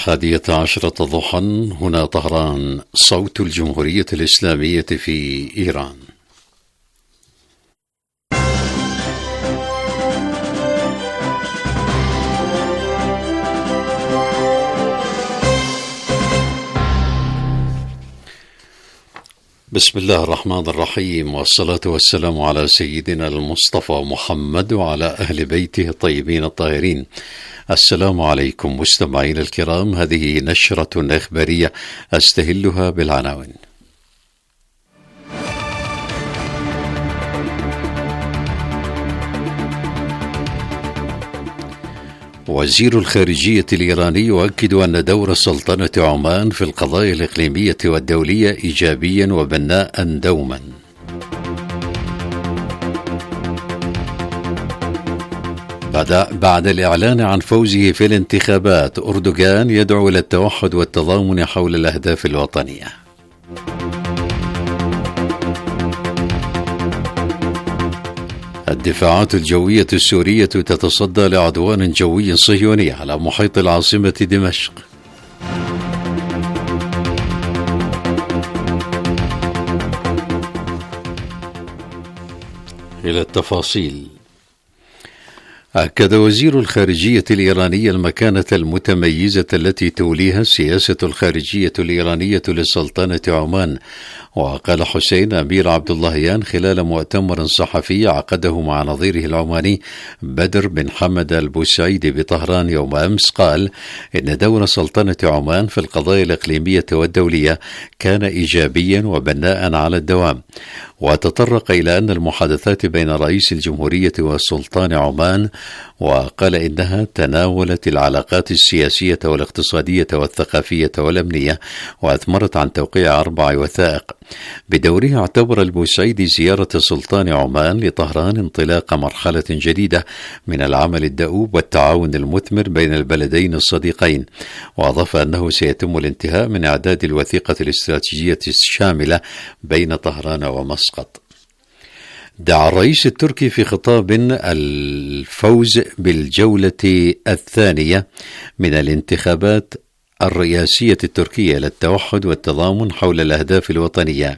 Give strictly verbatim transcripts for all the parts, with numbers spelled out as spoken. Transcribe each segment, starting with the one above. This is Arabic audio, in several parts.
الحادية عشرة ضحى، هنا طهران، صوت الجمهورية الإسلامية في إيران. بسم الله الرحمن الرحيم، والصلاة والسلام على سيدنا المصطفى محمد وعلى أهل بيته الطيبين الطاهرين. السلام عليكم مستمعين الكرام، هذه نشرة إخبارية أستهلها بالعناوين. وزير الخارجية الإيراني يؤكد أن دور سلطنة عمان في القضايا الإقليمية والدولية إيجابيا وبناء دوما. بعد, بعد الإعلان عن فوزه في الانتخابات، أردوغان يدعو إلى التوحد والتضامن حول الأهداف الوطنية. الدفاعات الجوية السورية تتصدى لعدوان جوي صهيوني على محيط العاصمة دمشق. إلى التفاصيل. أكد وزير الخارجية الإيراني المكانة المتميزة التي توليها السياسة الخارجية الإيرانية لسلطنة عمان. وقال حسين أمير عبد اللهيان خلال مؤتمر صحفي عقده مع نظيره العماني بدر بن حمد البوسعيدي بطهران يوم أمس، قال إن دور سلطنة عمان في القضايا الإقليمية والدولية كان إيجابيا وبناء على الدوام. وتطرق إلى أن المحادثات بين رئيس الجمهورية وسلطان عمان، وقال إنها تناولت العلاقات السياسية والاقتصادية والثقافية والأمنية، وأثمرت عن توقيع أربع وثائق. بدوره اعتبر البوسعيدي زيارة سلطان عمان لطهران انطلاق مرحلة جديدة من العمل الدؤوب والتعاون المثمر بين البلدين الصديقين، وأضاف أنه سيتم الانتهاء من إعداد الوثيقة الاستراتيجية الشاملة بين طهران ومسقط. دعا الرئيس التركي في خطاب الفوز بالجولة الثانية من الانتخابات الرئاسية التركية للتوحد والتضامن حول الأهداف الوطنية.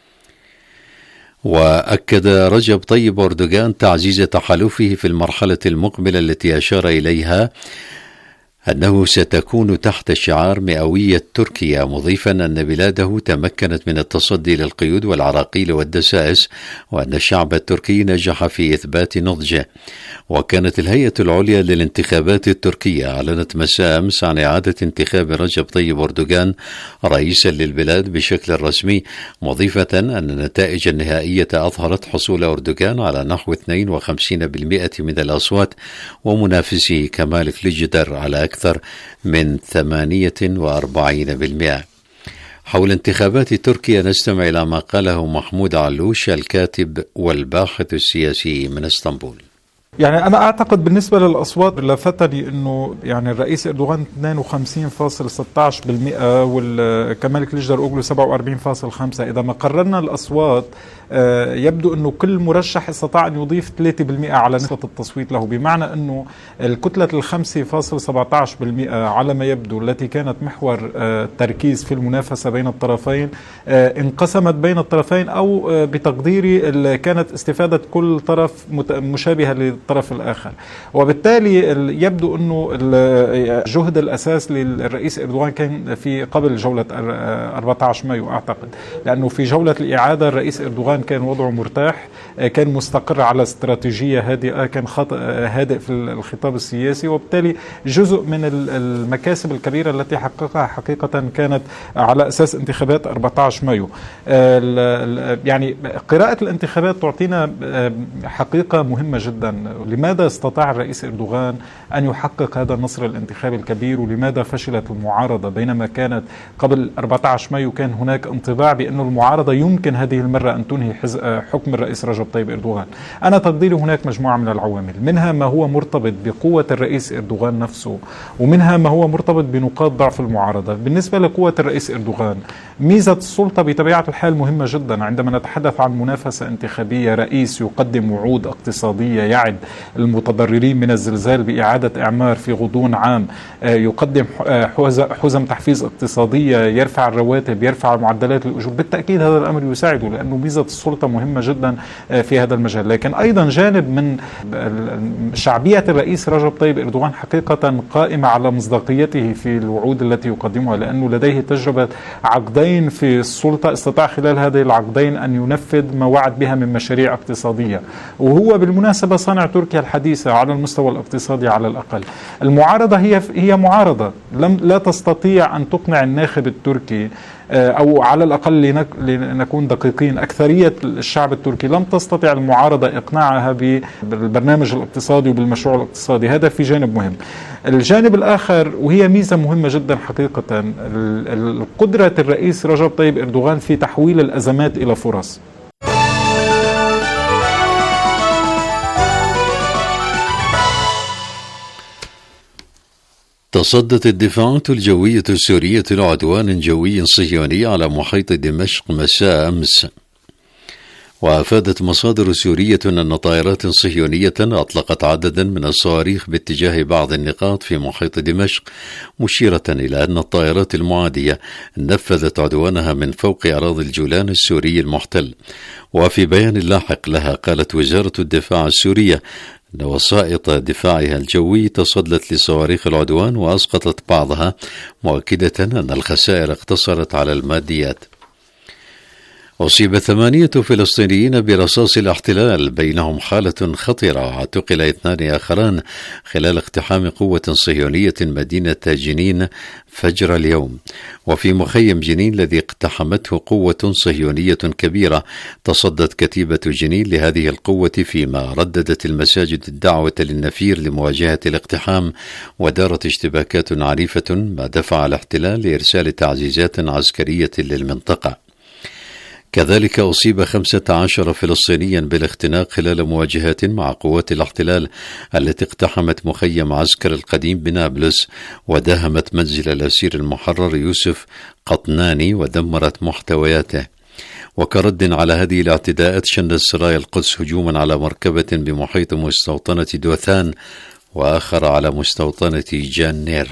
وأكد رجب طيب أردوغان تعزيز تحالفه في المرحلة المقبلة التي أشار إليها أنه ستكون تحت شعار مئوية تركيا، مضيفا أن بلاده تمكنت من التصدي للقيود والعراقيل والدسائس، وأن الشعب التركي نجح في إثبات نضجه. وكانت الهيئة العليا للانتخابات التركية أعلنت مساء أمس عن إعادة انتخاب رجب طيب أردوغان رئيسا للبلاد بشكل رسمي، مضيفة أن النتائج النهائية أظهرت حصول أردوغان على نحو اثنين وخمسين بالمئة من الأصوات، ومنافسه كمال كليجدر على أكثر من ثمانية وأربعين بالمئة. حول انتخابات تركيا نستمع إلى ما قاله محمود علوش الكاتب والباحث السياسي من اسطنبول. يعني أنا أعتقد بالنسبة للأصوات لفتني أنه يعني الرئيس إردوغان اثنين وخمسين فاصلة ستة عشر بالمئة والكمال كليجدر أوغلو سبعة وأربعين فاصلة خمسة. إذا ما قررنا الأصوات يبدو أنه كل مرشح استطاع أن يضيف ثلاثة بالمئة على نسبة التصويت له، بمعنى أنه الكتلة الخمسة فاصلة سبعة عشر بالمئة على ما يبدو التي كانت محور التركيز في المنافسة بين الطرفين انقسمت بين الطرفين، أو بتقديري كانت استفادة كل طرف مشابهة للطرف الآخر. وبالتالي يبدو أنه الجهد الأساس للرئيس إردوغان كان في قبل جولة أربعة عشر مايو أعتقد، لأنه في جولة الإعادة الرئيس إردوغان كان وضعه مرتاح، كان مستقر على استراتيجية هادئة، كان هادئ في الخطاب السياسي، وبالتالي جزء من المكاسب الكبيرة التي حققها حقيقة كانت على أساس انتخابات أربعة عشر مايو. يعني قراءة الانتخابات تعطينا حقيقة مهمة جدا. لماذا استطاع الرئيس إردوغان أن يحقق هذا النصر الانتخابي الكبير، ولماذا فشلت المعارضة؟ بينما كانت قبل أربعة عشر مايو كان هناك انطباع بأن المعارضة يمكن هذه المرة أن تنهي حكم الرئيس رجب طيب إردوغان. أنا تقديري هناك مجموعة من العوامل، منها ما هو مرتبط بقوة الرئيس إردوغان نفسه، ومنها ما هو مرتبط بنقاط ضعف المعارضة. بالنسبة لقوة الرئيس إردوغان، ميزة السلطة بطبيعة الحال مهمة جدا. عندما نتحدث عن منافسة انتخابية، رئيس يقدم وعود اقتصادية يعد المتضررين من الزلزال بإعادة إعمار في غضون عام، يقدم حزم تحفيز اقتصادية، يرفع الرواتب، يرفع معدلات الأجور، بالتأكيد هذا الأمر يساعده، لأنه ميزة السلطة مهمة جدا في هذا المجال. لكن أيضا جانب من شعبية الرئيس رجب طيب إردوغان حقيقة قائمة على مصداقيته في الوعود التي يقدمها، لأنه لديه تجربة عقدين في السلطة، استطاع خلال هذه العقدين أن ينفذ ما وعد بها من مشاريع اقتصادية، وهو بالمناسبة صانع تركيا الحديثة على المستوى الاقتصادي على الأقل. المعارضة هي هي معارضة لم لا تستطيع أن تقنع الناخب التركي، أو على الأقل لنكون دقيقين، أكثرية الشعب التركي لم تستطع المعارضة إقناعها بالبرنامج الاقتصادي وبالمشروع الاقتصادي. هذا في جانب مهم. الجانب الآخر وهي ميزة مهمة جدا حقيقة، قدرة الرئيس رجب طيب إردوغان في تحويل الأزمات إلى فرص. تصدت الدفاعات الجوية السورية لعدوان جوي صهيوني على محيط دمشق مساء أمس، وأفادت مصادر سورية أن طائرات صهيونية أطلقت عددا من الصواريخ باتجاه بعض النقاط في محيط دمشق، مشيرة إلى أن الطائرات المعادية نفذت عدوانها من فوق أراضي الجولان السوري المحتل. وفي بيان لاحق لها قالت وزارة الدفاع السورية أن وسائط دفاعها الجوي تصدت لصواريخ العدوان وأسقطت بعضها، مؤكدة أن الخسائر اقتصرت على الماديات. أصيب ثمانية فلسطينيين برصاص الاحتلال، بينهم حالة خطرة، واعتقل اثنان آخران خلال اقتحام قوة صهيونية مدينة جنين فجر اليوم. وفي مخيم جنين الذي اقتحمته قوة صهيونية كبيرة، تصدت كتيبة جنين لهذه القوة، فيما رددت المساجد الدعوة للنفير لمواجهة الاقتحام، ودارت اشتباكات عنيفة ما دفع الاحتلال لإرسال تعزيزات عسكرية للمنطقة. كذلك أصيب خمسة عشر فلسطينيا بالاختناق خلال مواجهات مع قوات الاحتلال التي اقتحمت مخيم عسكر القديم بنابلس، وداهمت منزل الأسير المحرر يوسف قطناني ودمرت محتوياته. وكرد على هذه الاعتداءات شنت سرايا القدس هجوما على مركبة بمحيط مستوطنة دوثان، وآخر على مستوطنة جانير.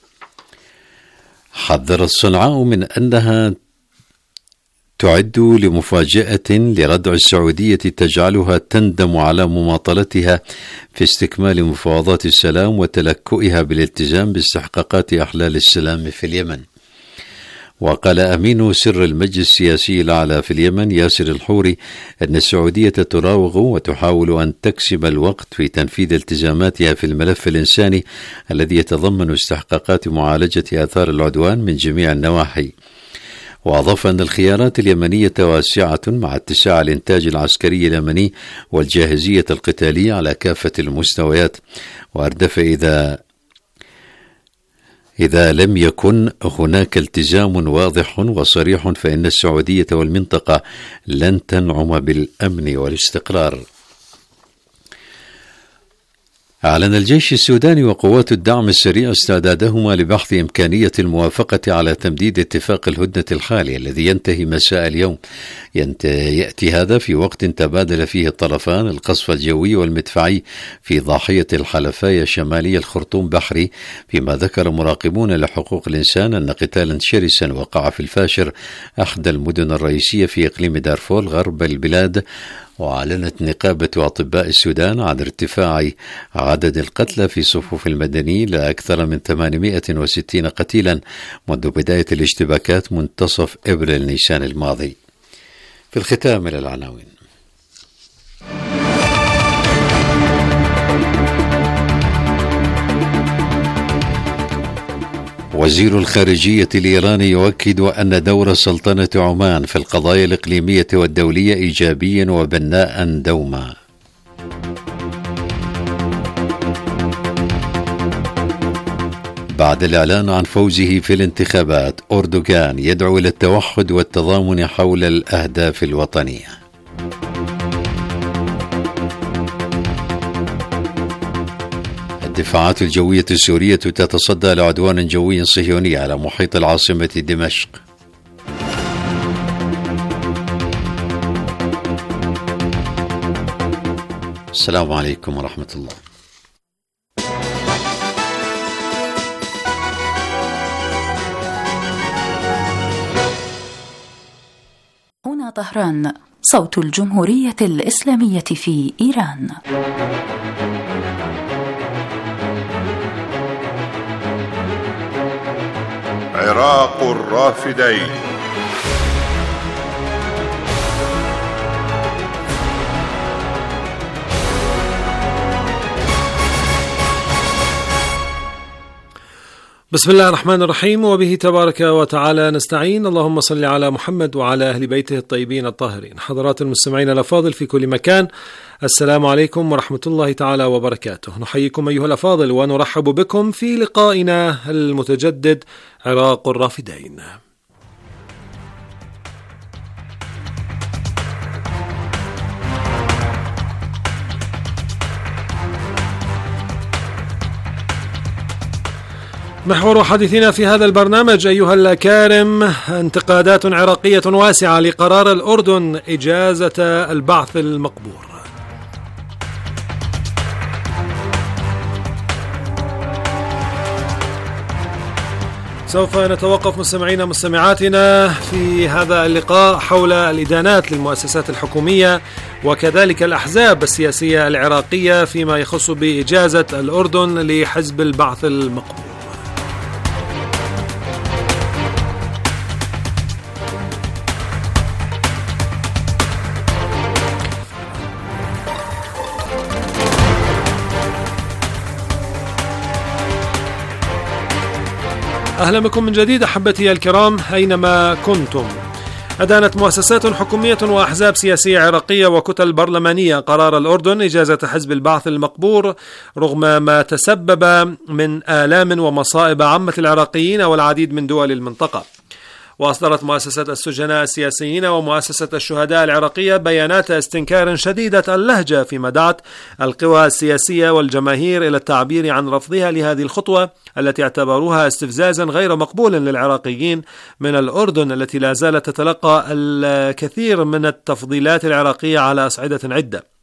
حذرت صنعاء من أنها تعد لمفاجأة لردع السعودية تجعلها تندم على مماطلتها في استكمال مفاوضات السلام وتلكؤها بالالتزام باستحقاقات أحلال السلام في اليمن. وقال أمين سر المجلس السياسي الأعلى في اليمن ياسر الحوري أن السعودية تراوغ وتحاول أن تكسب الوقت في تنفيذ التزاماتها في الملف الإنساني الذي يتضمن استحقاقات معالجة آثار العدوان من جميع النواحي. وأضاف أن الخيارات اليمنية واسعة مع اتساع الإنتاج العسكري اليمني والجاهزية القتالية على كافة المستويات. وأردف إذا إذا لم يكن هناك التزام واضح وصريح فإن السعودية والمنطقة لن تنعم بالأمن والاستقرار. أعلن الجيش السوداني وقوات الدعم السريع استعدادهما لبحث إمكانية الموافقة على تمديد اتفاق الهدنة الحالي الذي ينتهي مساء اليوم. يأتي هذا في وقت تبادل فيه الطرفان القصف الجوي والمدفعي في ضاحية الحلفاية شمالي الخرطوم بحري، فيما ذكر مراقبون لحقوق الإنسان أن قتالا شرسا وقع في الفاشر، أحدى المدن الرئيسية في إقليم دارفور غرب البلاد. وأعلنت نقابة أطباء السودان عن ارتفاع عدد القتلى في صفوف المدنيين لأكثر من ثمانمائة وستين قتيلا منذ بداية الاشتباكات منتصف إبريل نيسان الماضي. في الختام إلى العناوين. وزير الخارجية الإيراني يؤكد أن دور سلطنة عمان في القضايا الإقليمية والدولية إيجابيا وبناء دوما. بعد الإعلان عن فوزه في الانتخابات، أردوغان يدعو إلى التوحد والتضامن حول الأهداف الوطنية. الدفاعات الجوية السورية تتصدى لعدوان جوي صهيوني على محيط العاصمة دمشق. السلام عليكم ورحمة الله. هنا طهران، صوت الجمهورية الإسلامية في إيران. عراق الرافدين. بسم الله الرحمن الرحيم، وبه تبارك وتعالى نستعين. اللهم صل على محمد وعلى أهل بيته الطيبين الطاهرين. حضرات المستمعين الأفاضل في كل مكان، السلام عليكم ورحمة الله تعالى وبركاته. نحييكم أيها الأفاضل ونرحب بكم في لقائنا المتجدد عراق الرافدين. محور حديثنا في هذا البرنامج أيها الأكارم انتقادات عراقية واسعة لقرار الأردن إجازة البعث المقبور. سوف نتوقف مستمعينا مستمعاتنا في هذا اللقاء حول الإدانات للمؤسسات الحكومية وكذلك الأحزاب السياسية العراقية فيما يخص بإجازة الأردن لحزب البعث المقبور. أهلا بكم من جديد أحبتي الكرام أينما كنتم. أدانت مؤسسات حكومية وأحزاب سياسية عراقية وكتل برلمانية قرار الأردن إجازة حزب البعث المقبور رغم ما تسبب من آلام ومصائب عامة العراقيين والعديد من دول المنطقة. وأصدرت مؤسسة السجناء السياسيين ومؤسسة الشهداء العراقية بيانات استنكار شديدة اللهجة فيما دعت القوى السياسية والجماهير إلى التعبير عن رفضها لهذه الخطوة التي اعتبروها استفزازا غير مقبول للعراقيين من الأردن التي لا زالت تتلقى الكثير من التفضيلات العراقية على أصعدة عدة.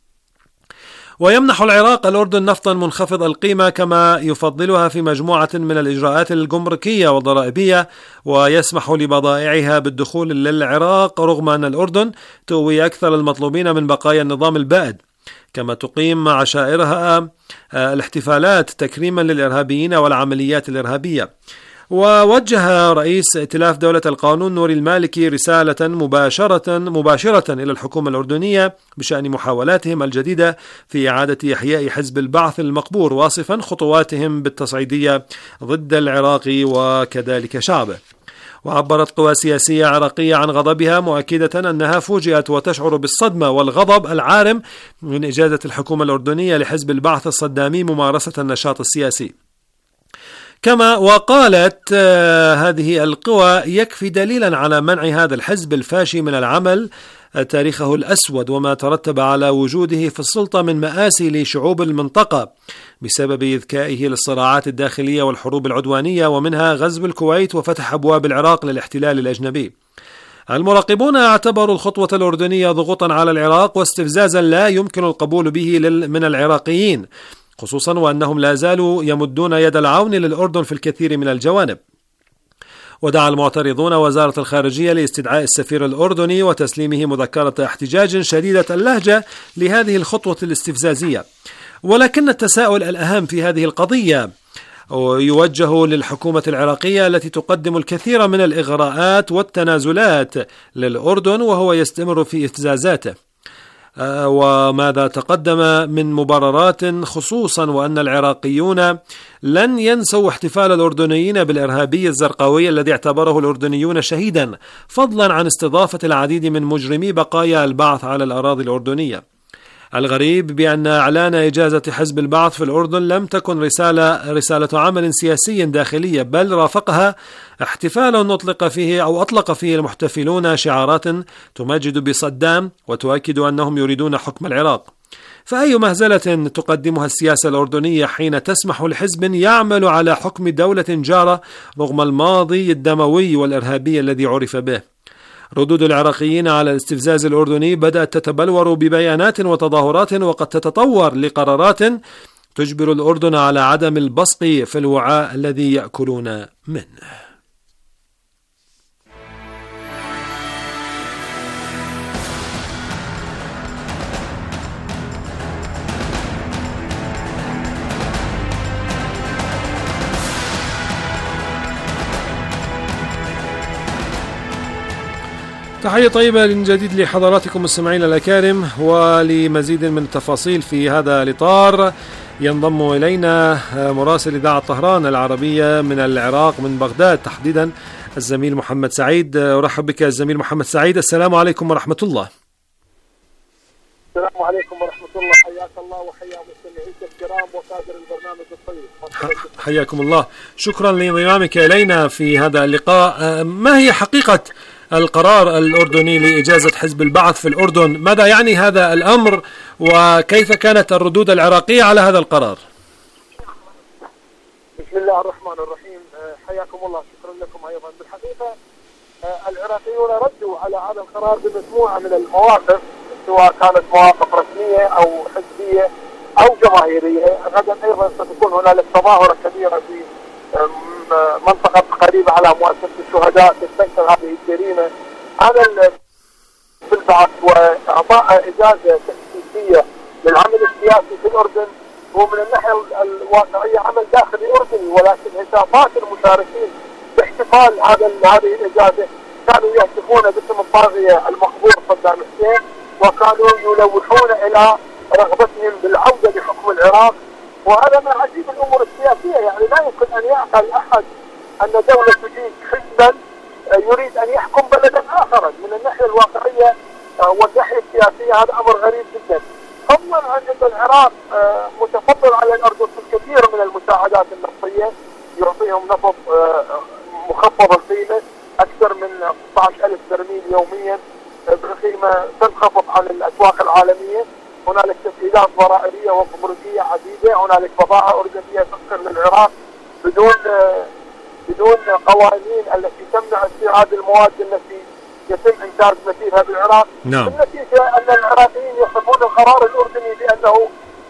ويمنح العراق الأردن نفطا منخفض القيمة كما يفضلها في مجموعة من الإجراءات الجمركية والضرائبية، ويسمح لبضائعها بالدخول للعراق رغم أن الأردن تؤوي أكثر المطلوبين من بقايا النظام البائد، كما تقيم عشائرها الاحتفالات تكريما للإرهابيين والعمليات الإرهابية. ووجه رئيس ائتلاف دولة القانون نوري المالكي رسالة مباشرة مباشرة إلى الحكومة الأردنية بشأن محاولاتهم الجديدة في إعادة إحياء حزب البعث المقبور، واصفا خطواتهم بالتصعيدية ضد العراق وكذلك شعبه. وعبرت قوى سياسية عراقية عن غضبها مؤكدة أنها فوجئت وتشعر بالصدمة والغضب العارم من إجازة الحكومة الأردنية لحزب البعث الصدامي ممارسة النشاط السياسي. كما وقالت آه هذه القوى يكفي دليلا على منع هذا الحزب الفاشي من العمل تاريخه الأسود وما ترتب على وجوده في السلطة من مآسي لشعوب المنطقة بسبب إذكائه للصراعات الداخلية والحروب العدوانية، ومنها غزو الكويت وفتح أبواب العراق للاحتلال الأجنبي. المراقبون اعتبروا الخطوة الأردنية ضغوطا على العراق واستفزازا لا يمكن القبول به من العراقيين، خصوصا وأنهم لا زالوا يمدون يد العون للأردن في الكثير من الجوانب. ودعا المعترضون وزارة الخارجية لاستدعاء السفير الأردني وتسليمه مذكرة احتجاج شديدة اللهجة لهذه الخطوة الاستفزازية. ولكن التساؤل الأهم في هذه القضية يوجه للحكومة العراقية التي تقدم الكثير من الإغراءات والتنازلات للأردن وهو يستمر في ابتزازاته، وماذا تقدم من مبررات، خصوصا وأن العراقيون لن ينسوا احتفال الأردنيين بالإرهابي الزرقاوي الذي اعتبره الأردنيون شهيدا، فضلا عن استضافة العديد من مجرمي بقايا البعث على الأراضي الأردنية. الغريب بأن إعلان إجازة حزب البعث في الأردن لم تكن رسالة رسالة عمل سياسي داخلية، بل رافقها احتفال أطلق فيه أو أطلق فيه المحتفلون شعارات تمجد بصدام وتؤكد أنهم يريدون حكم العراق. فأي مهزلة تقدمها السياسة الأردنية حين تسمح لحزب يعمل على حكم دولة جارة رغم الماضي الدموي والإرهابي الذي عرف به؟ ردود العراقيين على الاستفزاز الأردني بدأت تتبلور ببيانات وتظاهرات، وقد تتطور لقرارات تجبر الأردن على عدم البصق في الوعاء الذي يأكلون منه. تحية طيبة من جديد لحضراتكم مستمعين الأكارم، ولمزيد من التفاصيل في هذا الإطار ينضم إلينا مراسل إذاعة طهران العربية من العراق من بغداد تحديدا الزميل محمد سعيد. أرحب بك الزميل محمد سعيد، السلام عليكم ورحمة الله. السلام عليكم ورحمة الله، حياك الله وحيا مستمعيك الكرام وكادر البرنامج الطيب. حياكم الله، شكرا لانضمامك إلينا في هذا اللقاء. ما هي حقيقة القرار الأردني لإجازة حزب البعث في الأردن؟ ماذا يعني هذا الأمر وكيف كانت الردود العراقية على هذا القرار؟ بسم الله الرحمن الرحيم، حياكم الله، شكرا لكم أيضا. بالحقيقة العراقيون ردوا على هذا القرار بمجموعة من المواقف، سواء كانت مواقف رسمية أو حزبية أو جماهيرية. غدا أيضا ستكون هنالك تظاهرة كبيرة في منطقة قريبة على مؤسسة الشهداء تستنكر هذه الجريمة. هذا بالبعث وإعطاء إجازة تأسيسية للعمل السياسي في الأردن هو من الناحية الواقعية عمل داخلي أردني، ولكن هتافات المشاركين باحتفال هذا هذه الإجازة كانوا يهتفون باسم الطاغية المقبور صدام حسين، وكانوا يلوحون إلى رغبتهم بالعودة لحكم العراق. وهذا من عجيب الأمور السياسية، يعني لا يمكن أن يعقل أحد أن دولة تجيب حزبا يريد أن يحكم بلدا آخر. من الناحية الواقعية والناحية السياسية هذا أمر غريب جدا، فضلا عن أن العراق متفضل على الأردن في الكثير من المساعدات النفطية، يعطيهم نفط مخفض القيمة أكثر من ستة عشر ألف برميل يوميا بقيمة تنخفض عن الأسواق العالمية. هنالك تسهيلات ضرائبية وجمركية عديدة، هنالك بضائع أردنية تصل للعراق بدون بدون قوانين التي تمنع استيراد المواد التي يتم إنتاج مثيلها بالعراق. نعم. النتيجة أن العراقيين يصفون القرار الأردني بأنه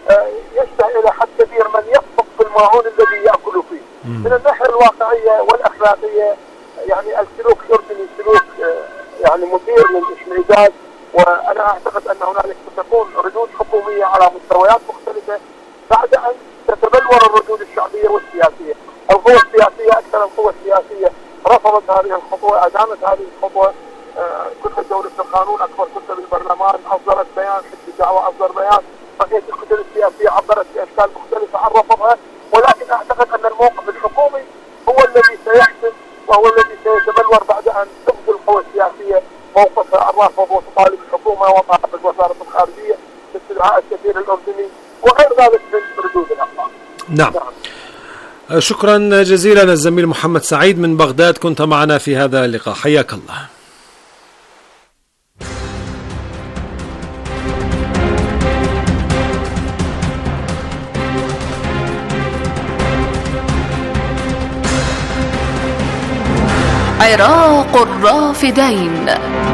يشبه إلى حد كبير من يقصف بالماعون الذي يأكل فيه. مم. من الناحية الواقعية والأخلاقية يعني السلوك الأردني سلوك يعني مثير للإشمئزاز، وأنا أعتقد أن هنالك ستكون ردود حكومية على مستويات مختلفة بعد أن تتبلور الردود الشعبية والسياسية. القوى السياسية أكثر القوى السياسية رفضت هذه الخطوة، أدانت هذه الخطوة. كتلة دولة القانون أكبر كتلة بالبرلمان أصدرت بيان، حزب الدعوة أصدر بيان، بقية الكتل السياسية عبرت بأشكال مختلفة عن رفضها. ولكن أعتقد أن الموقف الحكومي هو الذي سيحسم وهو الذي سيتبلور بعد أن تبذل القوى السياسية موقفها الرافض وتطالب الحكومة وطالبت وزارة الخارجية باستدعاء السفير الأردني وغير ذلك من ردود الأخبار. نعم. نعم. شكرا جزيلا الزميل محمد سعيد من بغداد، كنت معنا في هذا اللقاء، حياك الله. عراق الرافدين،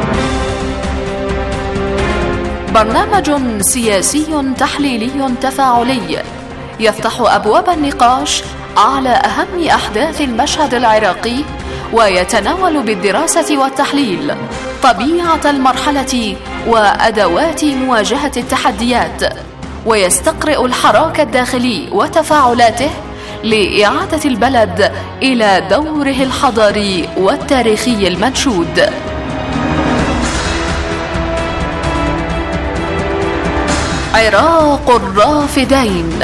برنامج سياسي تحليلي تفاعلي يفتح أبواب النقاش على أهم أحداث المشهد العراقي، ويتناول بالدراسة والتحليل طبيعة المرحلة وأدوات مواجهة التحديات، ويستقرئ الحراك الداخلي وتفاعلاته لإعادة البلد إلى دوره الحضاري والتاريخي المنشود. عراق الرافدين.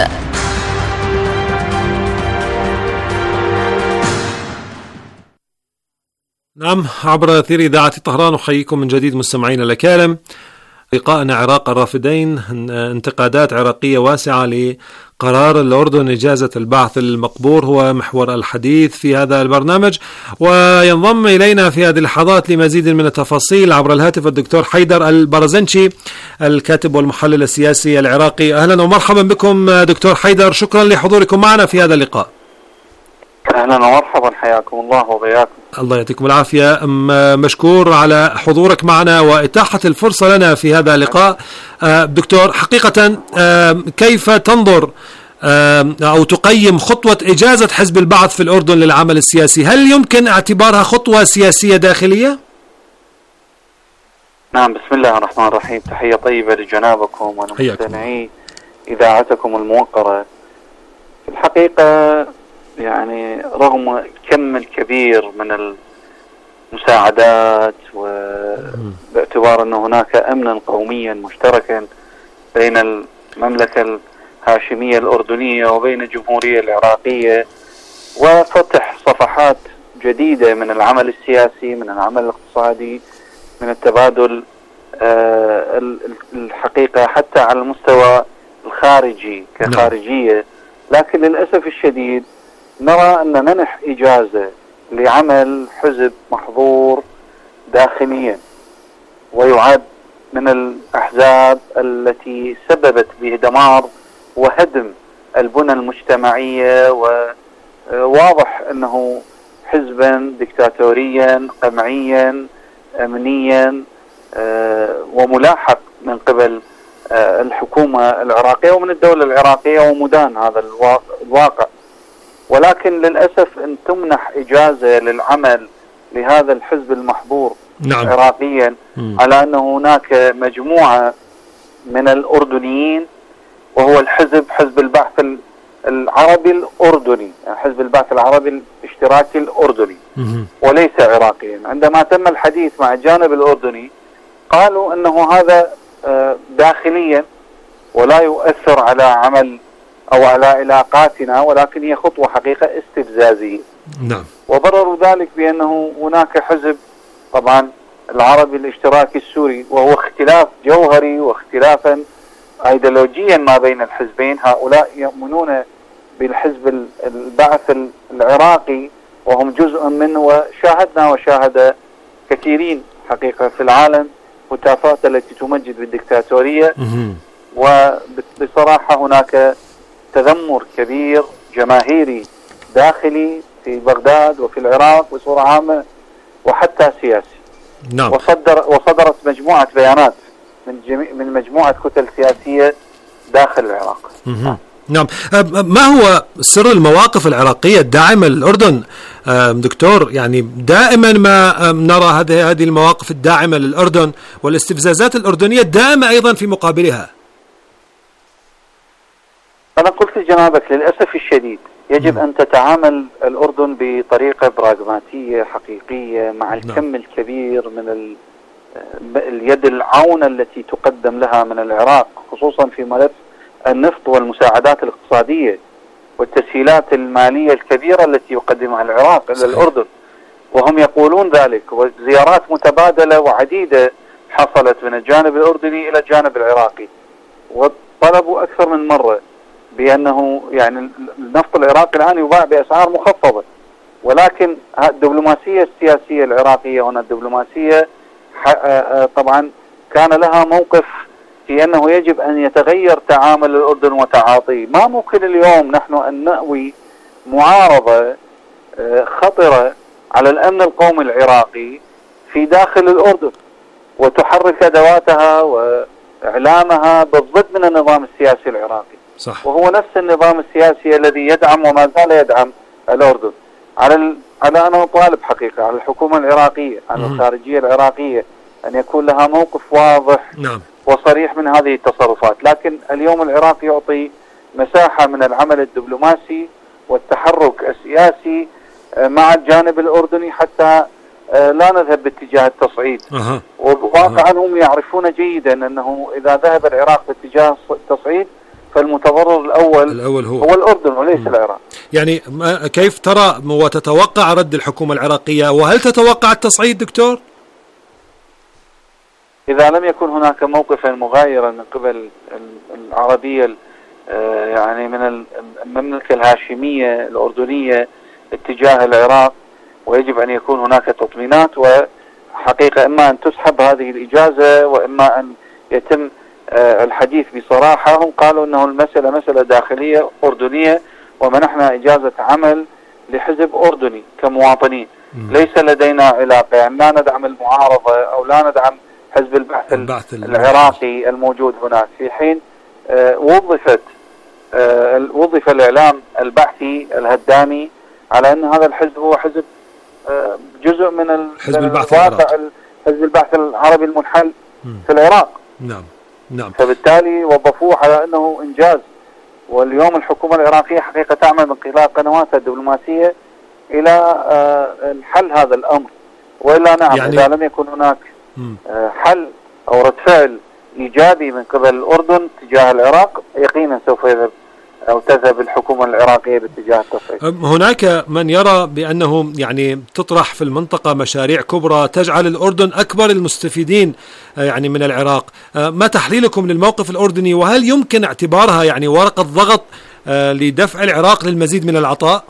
نعم، عبر أثير إذاعة طهران أحييكم من جديد مستمعينا الأكارم. لقاءنا عراق الرافدين، انتقادات عراقية واسعة لقرار الأردن إجازة البعث المقبور هو محور الحديث في هذا البرنامج. وينضم إلينا في هذه اللحظات لمزيد من التفاصيل عبر الهاتف الدكتور حيدر البرزنشي، الكاتب والمحلل السياسي العراقي. أهلا ومرحبا بكم دكتور حيدر، شكرا لحضوركم معنا في هذا اللقاء. أهلا ومرحبا، حياكم الله وبياكم. الله يعطيكم العافية، مشكور على حضورك معنا وإتاحة الفرصة لنا في هذا اللقاء. دكتور، حقيقة كيف تنظر أو تقيم خطوة إجازة حزب البعث في الأردن للعمل السياسي؟ هل يمكن اعتبارها خطوة سياسية داخلية؟ نعم، بسم الله الرحمن الرحيم. تحية طيبة لجنابكم ولمستمعي إذاعتكم الموقرة. في الحقيقة يعني رغم الكم الكبير من المساعدات وباعتبار أن هناك أمنا قوميا مشتركا بين المملكة الهاشمية الأردنية وبين الجمهورية العراقية وفتح صفحات جديدة من العمل السياسي، من العمل الاقتصادي، من التبادل آه الحقيقة حتى على المستوى الخارجي كخارجية، لكن للأسف الشديد نرى أن منح إجازة لعمل حزب محظور داخليا ويعد من الأحزاب التي سببت بدمار وهدم البنى المجتمعية، وواضح أنه حزبا ديكتاتوريا قمعيا أمنيا وملاحق من قبل الحكومة العراقية ومن الدولة العراقية ومدان هذا الواقع. ولكن للأسف أن تمنح إجازة للعمل لهذا الحزب المحظور نعم. عراقيا م. على أنه هناك مجموعة من الأردنيين، وهو الحزب حزب البعث العربي الأردني، يعني حزب البعث العربي الاشتراكي الأردني م. وليس عراقيا. عندما تم الحديث مع الجانب الأردني قالوا أنه هذا داخليا ولا يؤثر على عمل أو على علاقاتنا، ولكن هي خطوة حقيقة استفزازية. نعم. وبرروا ذلك بأنه هناك حزب طبعا العربي الاشتراكي السوري، وهو اختلاف جوهري واختلافا ايديولوجيا ما بين الحزبين. هؤلاء يؤمنون بالحزب البعث العراقي وهم جزء منه، وشاهدنا وشاهد كثيرين حقيقة في العالم هتافات التي تمجد بالدكتاتورية. وبصراحة هناك تذمر كبير جماهيري داخلي في بغداد وفي العراق بصورة عامة وحتى سياسي. نعم. وصدر وصدرت مجموعة بيانات من جميع من مجموعة كتل سياسية داخل العراق. نعم. نعم. ما هو سر المواقف العراقية الداعمة للأردن دكتور؟ يعني دائما ما نرى هذه هذه المواقف الداعمة للأردن والاستفزازات الأردنية الدائمة أيضا في مقابلها. أنا قلت لجنابك للأسف الشديد يجب أن تتعامل الأردن بطريقة براغماتية حقيقية مع الكم الكبير من اليد العونة التي تقدم لها من العراق، خصوصا في ملف النفط والمساعدات الاقتصادية والتسهيلات المالية الكبيرة التي يقدمها العراق إلى الأردن، وهم يقولون ذلك. وزيارات متبادلة وعديدة حصلت من الجانب الأردني إلى الجانب العراقي، وطلبوا أكثر من مرة بأنه يعني النفط العراقي الآن يباع بأسعار مخفضة، ولكن الدبلوماسية السياسية العراقية هنا الدبلوماسية طبعا كان لها موقف في أنه يجب أن يتغير تعامل الأردن وتعاطيه. ما ممكن اليوم نحن أن نأوي معارضة خطرة على الأمن القومي العراقي في داخل الأردن وتحرك أدواتها وإعلامها بالضد من النظام السياسي العراقي. صح. وهو نفس النظام السياسي الذي يدعم وما زال يدعم الأردن. على ال... على أنا أطالب حقيقة على الحكومة العراقية، على الخارجية العراقية، أن يكون لها موقف واضح نعم. وصريح من هذه التصرفات. لكن اليوم العراق يعطي مساحة من العمل الدبلوماسي والتحرك السياسي مع الجانب الأردني حتى لا نذهب باتجاه التصعيد. أه. وواقعا هم يعرفون جيدا أنه إذا ذهب العراق باتجاه التصعيد فالمتضرر الأول, الأول هو. هو الأردن وليس م. العراق. يعني كيف ترى وتتوقع رد الحكومة العراقية، وهل تتوقع التصعيد دكتور؟ إذا لم يكن هناك موقفا مغايرا من قبل العربية يعني من المملكة الهاشمية الأردنية اتجاه العراق، ويجب أن يكون هناك تطمينات، وحقيقة إما أن تسحب هذه الإجازة وإما أن يتم الحديث بصراحة. هم قالوا أنه المسألة مسألة داخلية أردنية ومنحنا إجازة عمل لحزب أردني كمواطنين، ليس لدينا علاقة، يعني لا ندعم المعارضة أو لا ندعم حزب البعث, البعث العراقي الموجود هناك، في حين آه وظفت آه وظف الإعلام البعثي الهدامي على أن هذا الحزب هو حزب آه جزء من حزب البعث العراقي، حزب البعث العربي المنحل م. في العراق. نعم نعم. فبالتالي وظفوه على أنه إنجاز. واليوم الحكومة العراقية حقيقة تعمل من خلال قنواتها الدبلوماسية إلى الحل هذا الأمر، وإلا نعم يعني إذا لم يكن هناك حل أو رد فعل إيجابي من قبل الأردن تجاه العراق يقينا سوف يذهب أو تذهب الحكومة العراقية باتجاه التصعيد. هناك من يرى بأنه يعني تطرح في المنطقة مشاريع كبرى تجعل الأردن أكبر المستفيدين يعني من العراق. ما تحليلكم للموقف الأردني، وهل يمكن اعتبارها يعني ورقة ضغط لدفع العراق للمزيد من العطاء؟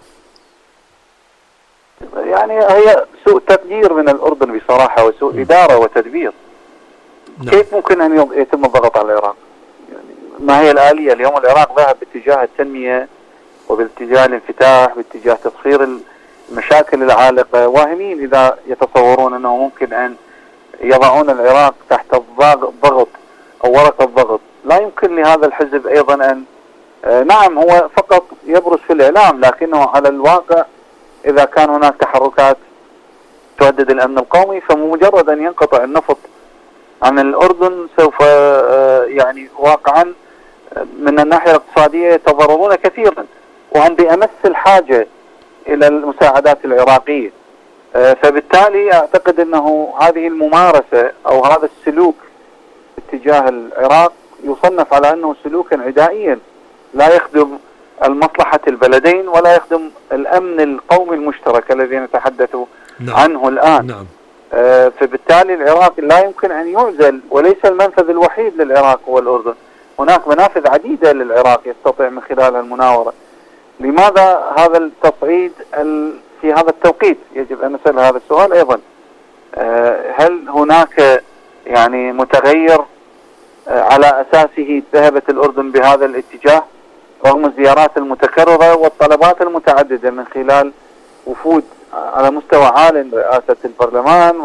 يعني هي سوء تقدير من الأردن بصراحة وسوء م. إدارة وتدبير. نعم. كيف ممكن أن يتم الضغط على العراق؟ ما هي الآلية؟ اليوم العراق ذهب باتجاه التنمية وباتجاه الانفتاح، باتجاه تصفير المشاكل العالقة، واهمين إذا يتصورون أنه ممكن أن يضعون العراق تحت الضغط أو ورقة ضغط. لا يمكن لهذا الحزب أيضا أن نعم هو فقط يبرز في الإعلام، لكنه على الواقع إذا كان هناك تحركات تهدد الأمن القومي فمجرد أن ينقطع النفط عن الأردن سوف يعني واقعا من الناحية الاقتصادية يتضررون كثيرا، وهم بأمس الحاجة إلى المساعدات العراقية. فبالتالي أعتقد أنه هذه الممارسة أو هذا السلوك اتجاه العراق يصنف على أنه سلوكا عدائيا لا يخدم المصلحة البلدين ولا يخدم الأمن القومي المشترك الذي نتحدث نعم. عنه الآن. نعم. آه فبالتالي العراق لا يمكن أن يعزل، وليس المنفذ الوحيد للعراق هو الأردن، هناك منافذ عديدة للعراق يستطيع من خلالها المناورة. لماذا هذا التصعيد في هذا التوقيت؟ يجب أن نسأل هذا السؤال أيضا. آه هل هناك يعني متغير آه على أساسه ذهبت الأردن بهذا الاتجاه رغم الزيارات المتكررة والطلبات المتعددة من خلال وفود على مستوى عال، رئاسة البرلمان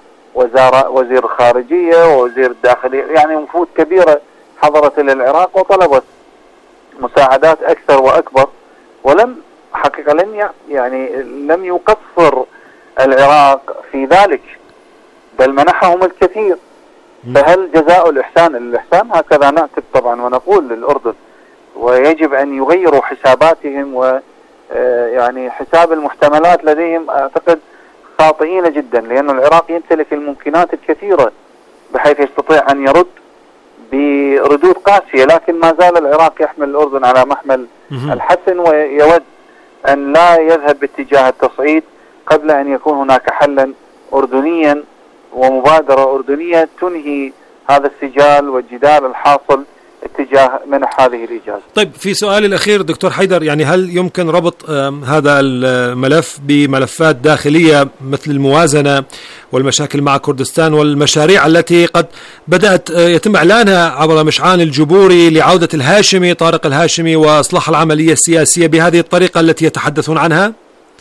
ووزير الخارجية ووزير الداخلية، يعني وفود كبيرة حضرت إلى العراق وطلبت مساعدات أكثر وأكبر، ولم حقيقة لم يعني لم يقصر العراق في ذلك بل منحهم الكثير. فهل جزاء الإحسان الإحسان؟ هكذا نعتقد طبعا ونقول للأردن، ويجب أن يغيروا حساباتهم و يعني حساب المحتملات لديهم أعتقد خاطئين جدا، لأن العراق يمتلك الممكنات الكثيرة بحيث يستطيع أن يرد بردود قاسية، لكن ما زال العراق يحمل الأردن على محمل الحسن ويود أن لا يذهب باتجاه التصعيد قبل أن يكون هناك حلا أردنيا ومبادرة أردنية تنهي هذا السجال والجدال الحاصل اتجاه منح هذه الإجازة. طيب في سؤالي الأخير دكتور حيدر، يعني هل يمكن ربط هذا الملف بملفات داخلية مثل الموازنة والمشاكل مع كردستان والمشاريع التي قد بدأت يتم إعلانها عبر مشعان الجبوري لعودة الهاشمي طارق الهاشمي وإصلاح العملية السياسية بهذه الطريقة التي يتحدثون عنها؟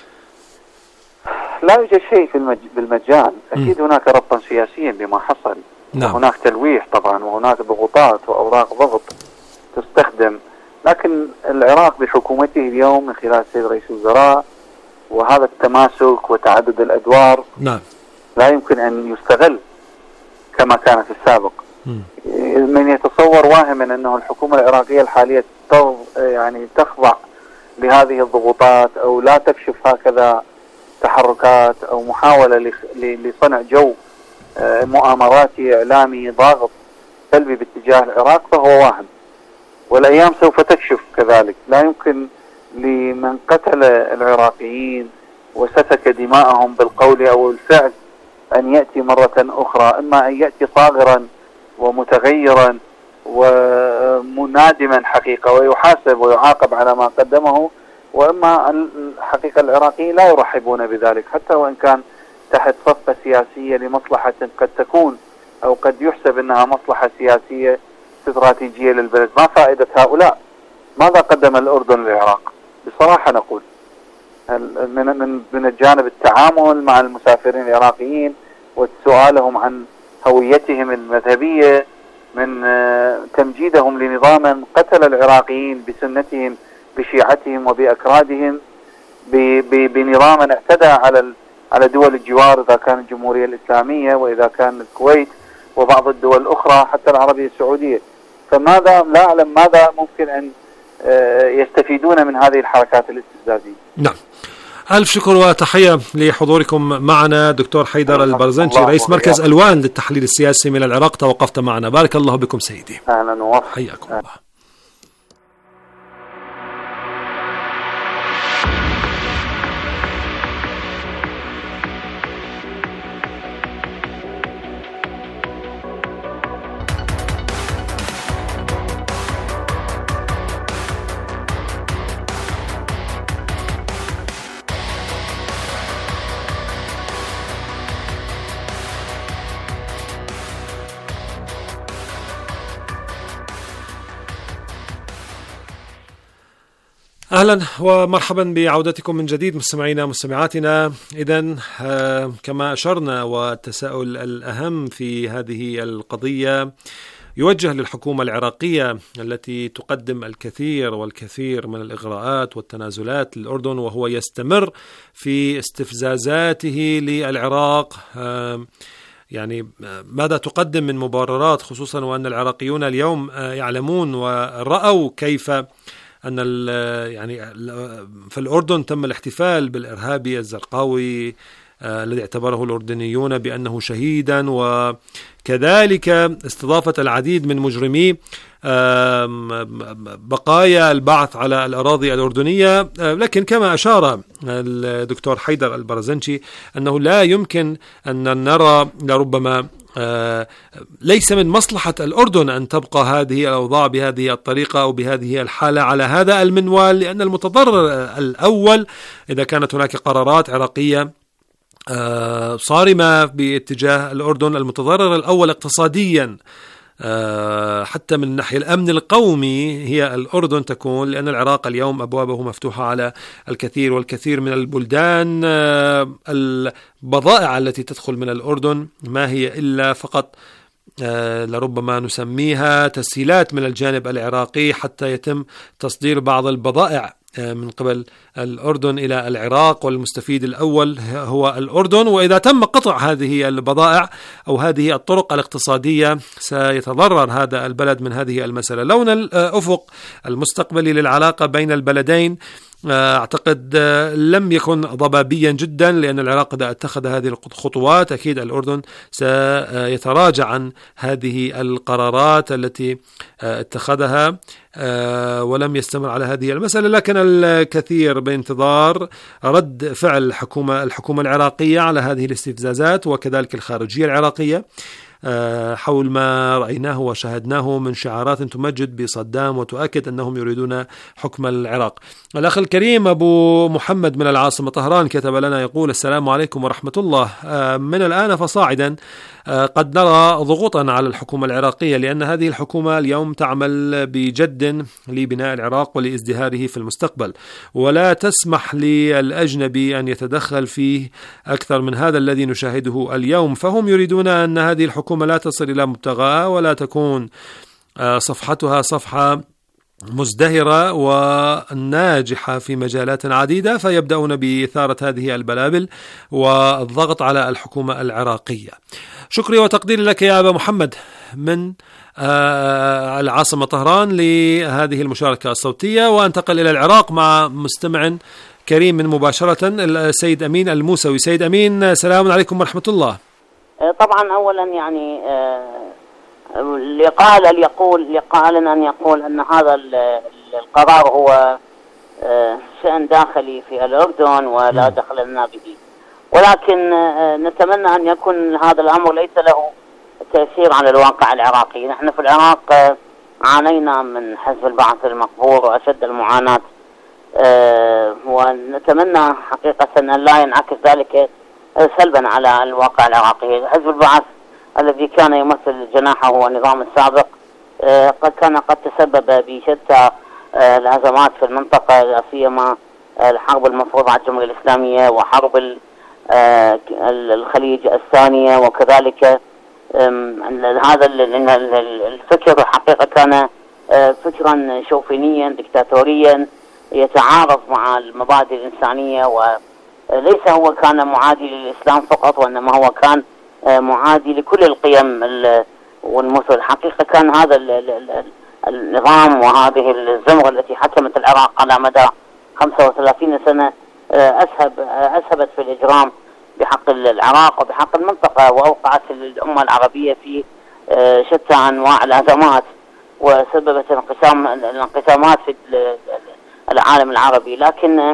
لا يوجد شيء في المج... بالمجان، أكيد م. هناك ربطا سياسيا بما حصل. نعم. وهناك تلويح طبعا وهناك ضغوطات وأوراق ضغط تستخدم، لكن العراق بحكومته اليوم من خلال السيد رئيس الوزراء وهذا التماسك وتعدد الأدوار نعم. لا يمكن أن يستغل كما كان في السابق. م. من يتصور واهما أنه الحكومة العراقية الحالية يعني تخضع لهذه الضغوطات أو لا تكشف هكذا تحركات أو محاولة لصنع جو مؤامراتي إعلامي ضاغط سلبي باتجاه العراق فهو واهم، والأيام سوف تكشف كذلك. لا يمكن لمن قتل العراقيين وسفك دماءهم بالقول أو الفعل أن يأتي مرة أخرى، إما أن يأتي صاغرا ومتغيرا ومنادما حقيقة ويحاسب ويعاقب على ما قدمه، وإما الحقيقة العراقيين لا يرحبون بذلك حتى وإن كان تحت صفقة سياسية لمصلحة قد تكون أو قد يحسب أنها مصلحة سياسية استراتيجية للبلد. ما فائدة هؤلاء؟ ماذا قدم الأردن للعراق؟ بصراحة نقول من من من الجانب التعامل مع المسافرين العراقيين وسؤالهم عن هويتهم المذهبية، من تمجيدهم لنظاما قتل العراقيين بسنتهم بشيعتهم وبأكرادهم، بنظاما اعتدى على على دول الجوار إذا كانت الجمهورية الإسلامية وإذا كان الكويت وبعض الدول الأخرى حتى العربية السعودية. فماذا لا أعلم ماذا ممكن أن يستفيدون من هذه الحركات الاستفزازية. نعم، ألف شكر وتحية لحضوركم معنا دكتور حيدر البرزنجي رئيس مركز ألوان للتحليل السياسي من العراق، توقفت معنا. بارك الله بكم سيدي. أهلا وسهلا. حياكم الله. أهلا ومرحبا بعودتكم من جديد مستمعينا مستمعاتنا. إذن آه كما أشرنا، والتساؤل الأهم في هذه القضية يوجه للحكومة العراقية التي تقدم الكثير والكثير من الإغراءات والتنازلات للأردن، وهو يستمر في استفزازاته للعراق. آه يعني ماذا تقدم من مبررات، خصوصا وأن العراقيون اليوم آه يعلمون ورأوا كيف أن يعني في الأردن تم الاحتفال بالإرهابي الزرقاوي آه الذي اعتبره الأردنيون بأنه شهيدا، وكذلك استضافة العديد من مجرمي آه بقايا البعث على الأراضي الأردنية. آه لكن كما أشار الدكتور حيدر البرزنجي أنه لا يمكن أن نرى لربما آه ليس من مصلحة الأردن أن تبقى هذه الأوضاع بهذه الطريقة أو بهذه الحالة على هذا المنوال، لأن المتضرر الأول إذا كانت هناك قرارات عراقية آه صارمة باتجاه الأردن، المتضرر الأول اقتصاديا آه حتى من ناحية الأمن القومي هي الأردن تكون، لأن العراق اليوم أبوابه مفتوحة على الكثير والكثير من البلدان. آه البضائع التي تدخل من الأردن ما هي إلا فقط آه لربما نسميها تسهيلات من الجانب العراقي حتى يتم تصدير بعض البضائع من قبل الأردن إلى العراق، والمستفيد الأول هو الأردن. وإذا تم قطع هذه البضائع أو هذه الطرق الاقتصادية سيتضرر هذا البلد من هذه المسألة. لون الأفق المستقبلي للعلاقة بين البلدين أعتقد لم يكن ضبابيا جدا، لأن العراق إذا اتخذ هذه الخطوات أكيد الأردن سيتراجع عن هذه القرارات التي اتخذها ولم يستمر على هذه المسألة. لكن الكثير بانتظار رد فعل الحكومة الحكومة العراقية على هذه الاستفزازات، وكذلك الخارجية العراقية حول ما رأيناه وشاهدناه من شعارات تمجد بصدام وتؤكد أنهم يريدون حكم العراق. الأخ الكريم أبو محمد من العاصمة طهران كتب لنا يقول: السلام عليكم ورحمة الله. من الآن فصاعدا قد نرى ضغوطا على الحكومة العراقية، لأن هذه الحكومة اليوم تعمل بجد لبناء العراق ولإزدهاره في المستقبل، ولا تسمح للأجنبي أن يتدخل فيه أكثر من هذا الذي نشاهده اليوم. فهم يريدون أن هذه الحكومة لا تصل إلى مبتغاه ولا تكون صفحتها صفحة مزدهرة وناجحة في مجالات عديدة، فيبدأون بإثارة هذه البلابل والضغط على الحكومة العراقية. شكري وتقديري لك يا أبا محمد من آه العاصمة طهران لهذه المشاركة الصوتية. وانتقل إلى العراق مع مستمع كريم من مباشرة السيد أمين الموسوي. سيد أمين، السلام عليكم ورحمة الله. طبعا أولا يعني لقال يقول لقال أن يقول أن هذا القرار هو شأن داخلي في الأردن ولا دخل لنا به، ولكن نتمنى أن يكون هذا الأمر ليس له تأثير على الواقع العراقي. نحن في العراق عانينا من حزب البعث المقبور وأشد المعاناة، ونتمنى حقيقة أن لا ينعكس ذلك سلبا على الواقع العراقي. حزب البعث الذي كان يمثل جناحه والنظام السابق قد كان قد تسبب بشتى الأزمات في المنطقة، لا سيما الحرب المفروضة على الجمهورية الإسلامية وحرب الخليج الثانية، وكذلك هذا الفكر حقيقة كان فكرا شوفينيا دكتاتوريا يتعارض مع المبادئ الإنسانية، وليس هو كان معادي للإسلام فقط، وإنما هو كان معادي لكل القيم والمثل. حقيقة كان هذا النظام وهذه الزمرة التي حكمت العراق على مدى خمسة وثلاثين سنة أسهب أسهبت في الإجرام بحق العراق وبحق المنطقة، وأوقعت الأمة العربية في شتى أنواع الأزمات، وسببت انقسام الانقسامات في العالم العربي. لكن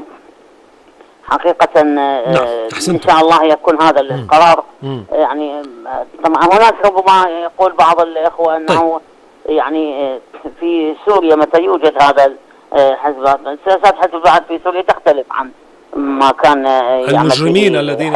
حقيقة إن شاء الله يكون هذا القرار يعني طبعا هناك ربما يقول بعض الإخوة أنه يعني في سوريا متى يوجد هذا حزب سياسات حزب البعث في سوريا تختلف عن ما كان المجرمين الذين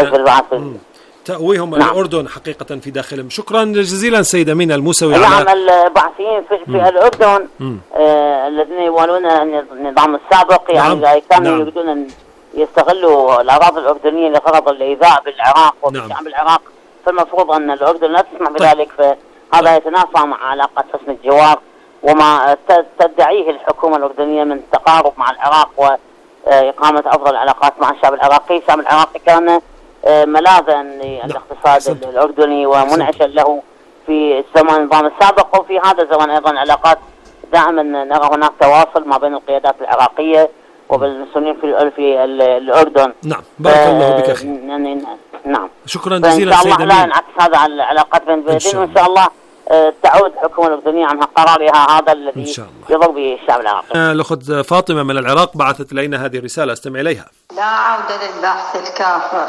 تأويهم نعم. الأردن حقيقة في داخلهم. شكرا جزيلا سيد أمين الموسوي. نعم على البعثيين في, في الأردن آه الذين يوالون النظام السابق يعني نعم. كانوا نعم. يريدون أن يستغلوا الأراضي الأردنية لغرض الإيذاء بالعراق وبشعب نعم. العراق، فالمفروض أن الأردن لا تسمح بذلك، فهذا يتنافى مع علاقة حسن الجوار وما تدعيه الحكومة الأردنية من تقارب مع العراق وإقامة أفضل العلاقات مع الشعب العراقي. الشعب العراقي كان ملاذا للاقتصاد الأردني ومنعشا له في الزمن النظام السابق، وفي هذا الزمن أيضا علاقات دائما نرى هناك تواصل ما بين القيادات العراقية وبالمسؤولين في في الأردن. نعم بارك الله بك أخي. نعم شكرا جزيلا سيد أمين. إن شاء الله لا ينعكس هذا على العلاقات بين البلدين، وإن شاء الله تعود الحكومة الأردنية عن قرارها هذا الذي يضر به الشعب العراقي. الأخت فاطمة من العراق بعثت إلينا هذه الرسالة، استمع إليها. لا عودة للبحث الكافر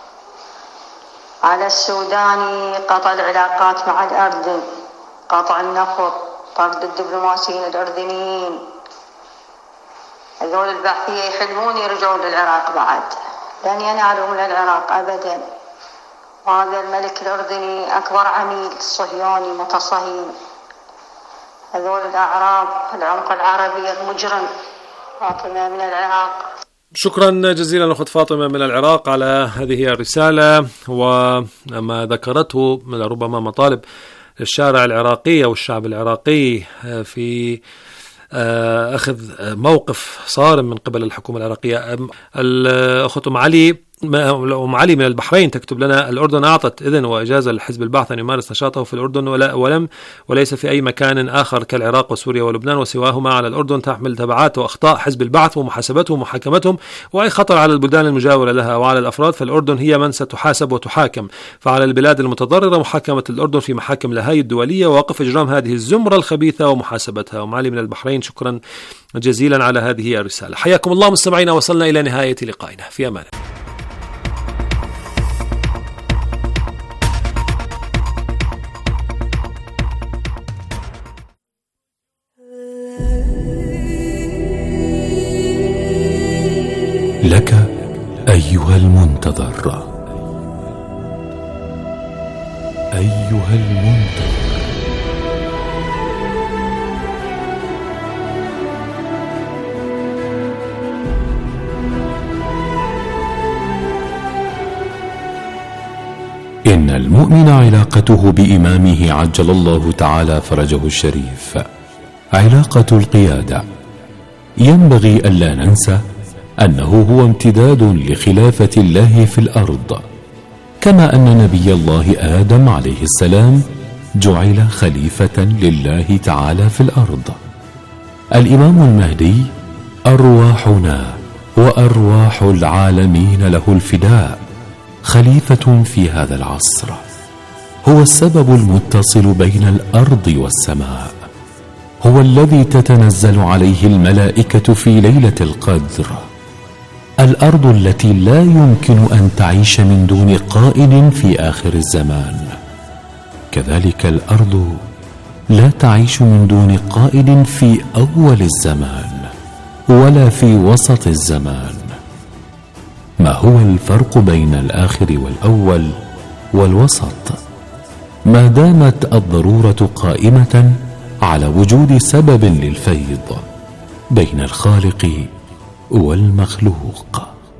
على السوداني، قطع العلاقات مع الأردن، قطع النفط، طرد الدبلوماسيين الأردنيين. هذول البحثية يحلمون يرجعون للعراق بعد، لن ينالوا من العراق أبدا. وهذا الملك الأردني أكبر عميل صهيوني متصهين. هذول الأعراب العمق العربي المجرم. فاطمة من العراق. شكرا جزيلا أخت فاطمة من العراق على هذه الرسالة وما ذكرته من ربما مطالب الشارع العراقي والشعب العراقي في أخذ موقف صارم من قبل الحكومة العراقية. الأخت أم علي أم علي من البحرين تكتب لنا: الأردن أعطت إذن وإجازة لحزب البعث أن يمارس نشاطه في الأردن ولا ولم وليس في أي مكان آخر كالعراق وسوريا ولبنان وسواهما. على الأردن تحمل تبعات وأخطاء حزب البعث ومحاسبتهم ومحاكمتهم، وأي خطر على البلدان المجاورة لها وعلى الأفراد فالأردن هي من ستحاسب وتحاكم. فعلى البلاد المتضررة محاكمة الأردن في محاكم الهاي الدولية ووقف إجرام هذه الزمرة الخبيثة ومحاسبتها. أم علي من البحرين شكرا جزيلا على هذه الرسالة. حياكم الله مستمعينا، وصلنا إلى نهاية لقائنا، في أمان. لك أيها المنتظر، أيها المنتظر، إن المؤمن علاقته بإمامه عجل الله تعالى فرجه الشريف علاقة القيادة. ينبغي ألا ننسى أنه هو امتداد لخلافة الله في الأرض، كما أن نبي الله آدم عليه السلام جعل خليفة لله تعالى في الأرض. الإمام المهدي أرواحنا وأرواح العالمين له الفداء، خليفة في هذا العصر، هو السبب المتصل بين الأرض والسماء، هو الذي تتنزل عليه الملائكة في ليلة القدر، الأرض التي لا يمكن أن تعيش من دون قائد في آخر الزمان، كذلك الأرض لا تعيش من دون قائد في أول الزمان ولا في وسط الزمان. ما هو الفرق بين الآخر والأول والوسط؟ ما دامت الضرورة قائمة على وجود سبب للفيض بين الخالق والمخلوق.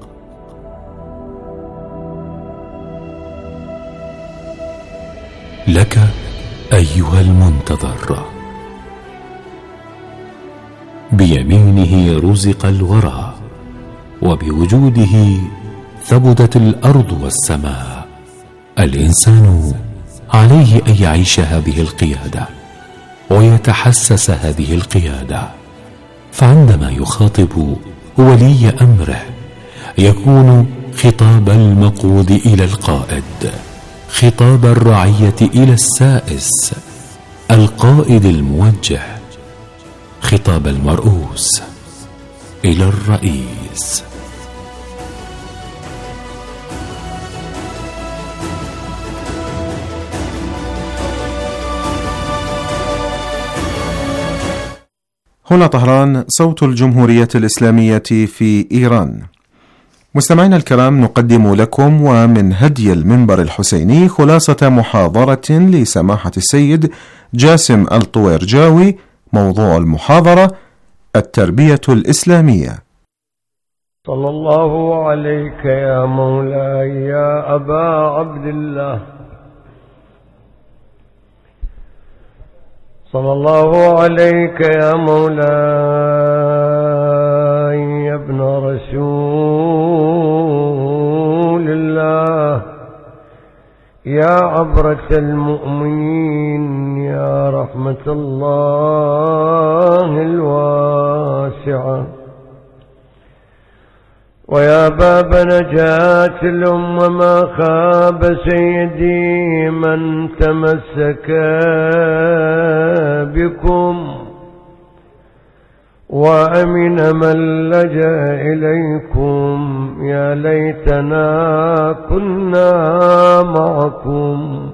لك أيها المنتظر، بيمينه رزق الورى، وبوجوده ثبتت الأرض والسماء. الإنسان عليه أن يعيش هذه القيادة ويتحسس هذه القيادة، فعندما يخاطب ولي أمره يكون خطاب المقود إلى القائد، خطاب الرعية إلى السائس، القائد الموجه، خطاب المرؤوس إلى الرئيس. هنا طهران، صوت الجمهورية الإسلامية في إيران. مستمعينا الكرام، نقدم لكم ومن هدي المنبر الحسيني خلاصة محاضرة لسماحة السيد جاسم الطويرجاوي. موضوع المحاضرة: التربية الإسلامية. صلى الله عليك يا مولاي يا أبا عبد الله، صلى الله عليك يا مولاي يا ابن رسول الله، يا عبرة المؤمنين، يا رحمة الله الواسعة، ويا باب نجاة الأمة. ما خاب سيدي من تمسك بكم، وأمن من لجأ إليكم. يا ليتنا كنا معكم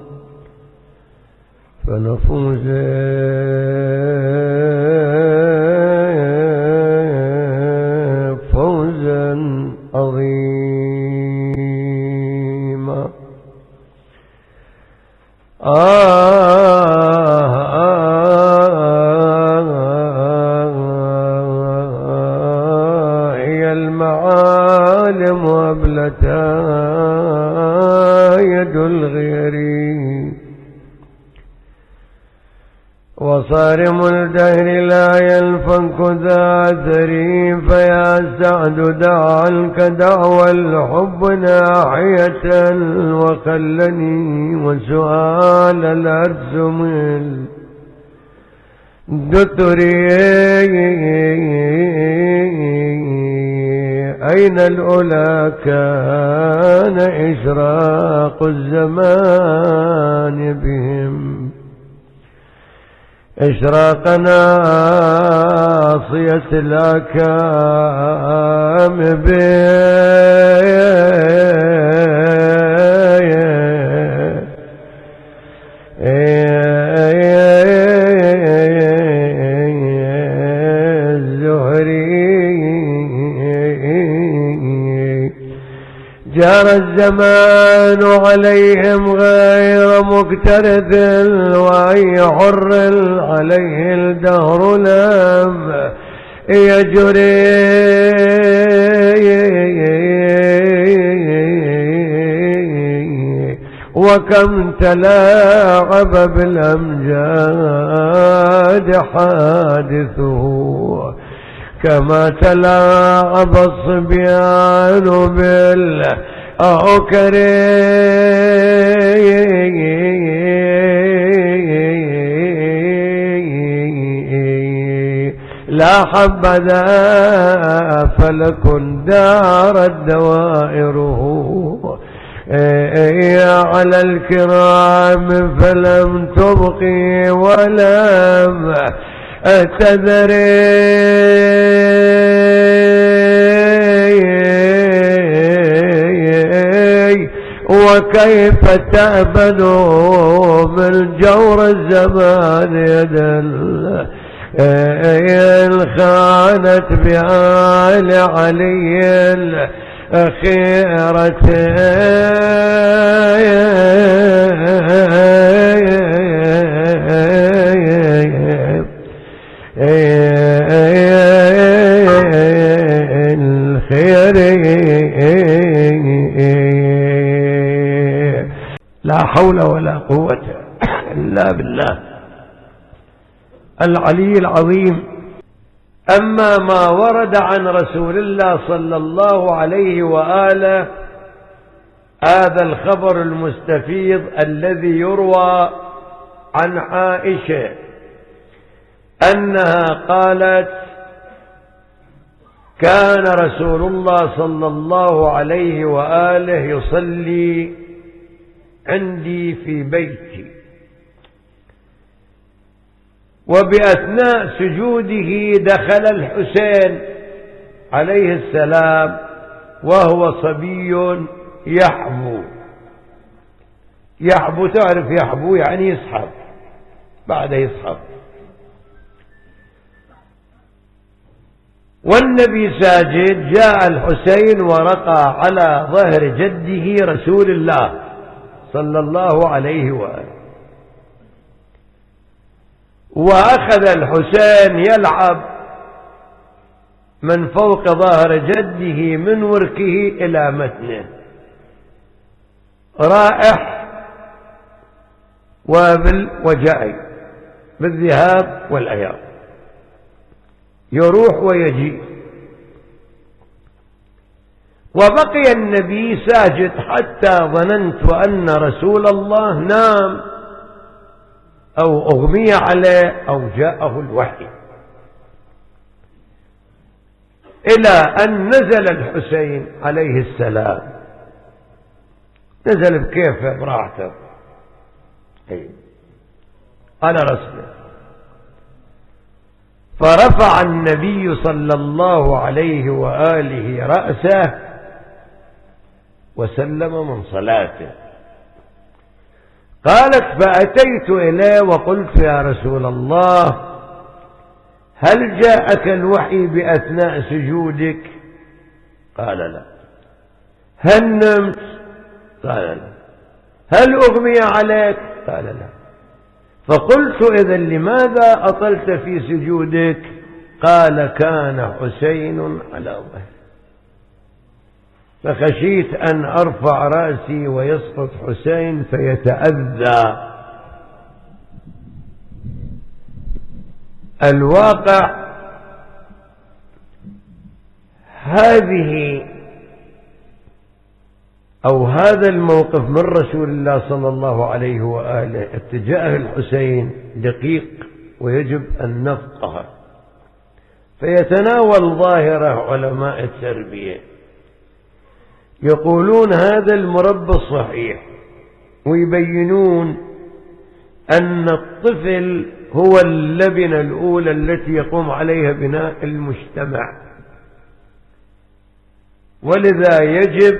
فنفوز فوزا عظيما. آه آه هي المعالم وابلتا يد الغيري، وصارم الدهر لا ينفك ذا ثري. فيا سعد دع عنك دعوى الحب ناحية، وخلني وسؤال الأرسم الدثري. أين الأولى كان إشراق الزمان بهم، إشراق ناصية الأكام جار الزمان عليهم غير مكترث، وأي حر عليه الدهر لم يجري. وكم تلاعب بالأمجاد حادثه، كما تلاعب الصبيان بالعكر. لا حبذا فلك دارت دوائره على الكرام، فلم تبقي ولم تذري. وكيف تأبد من جور الزمان يدا إن خانت بآل علي الخيرة. حول ولا قوة إلا بالله العلي العظيم. أما ما ورد عن رسول الله صلى الله عليه وآله هذا الخبر المستفيض الذي يروى عن عائشة أنها قالت كان رسول الله صلى الله عليه وآله يصلي عندي في بيتي، وبأثناء سجوده دخل الحسين عليه السلام وهو صبي يحبو. يحبو تعرف يحبو يعني يسحب، بعد يسحب. والنبي ساجد جاء الحسين ورقى على ظهر جده رسول الله صلى الله عليه وآله، وأخذ الحسين يلعب من فوق ظهر جده من وركه إلى متنه، رائح وابل وجاي بالذهاب والأياب، يروح ويجي. وبقي النبي ساجد حتى ظننت أن رسول الله نام أو أغمي عليه أو جاءه الوحي، إلى أن نزل الحسين عليه السلام، نزل بكيفه براحته على رسله، فرفع النبي صلى الله عليه وآله رأسه وسلم من صلاته. قالت فأتيت إليه وقلت يا رسول الله هل جاءك الوحي بأثناء سجودك؟ قال لا. هل نمت؟ قال لا. هل أغمي عليك؟ قال لا. فقلت إذن لماذا أطلت في سجودك؟ قال كان حسين على ظهري فخشيت أن أرفع رأسي ويسقط حسين فيتأذى. الواقع هذه أو هذا الموقف من رسول الله صلى الله عليه وآله اتجاه الحسين دقيق ويجب أن نفقه. فيتناول ظاهرة علماء التربية يقولون هذا المربى الصحيح، ويبينون أن الطفل هو اللبنة الأولى التي يقوم عليها بناء المجتمع، ولذا يجب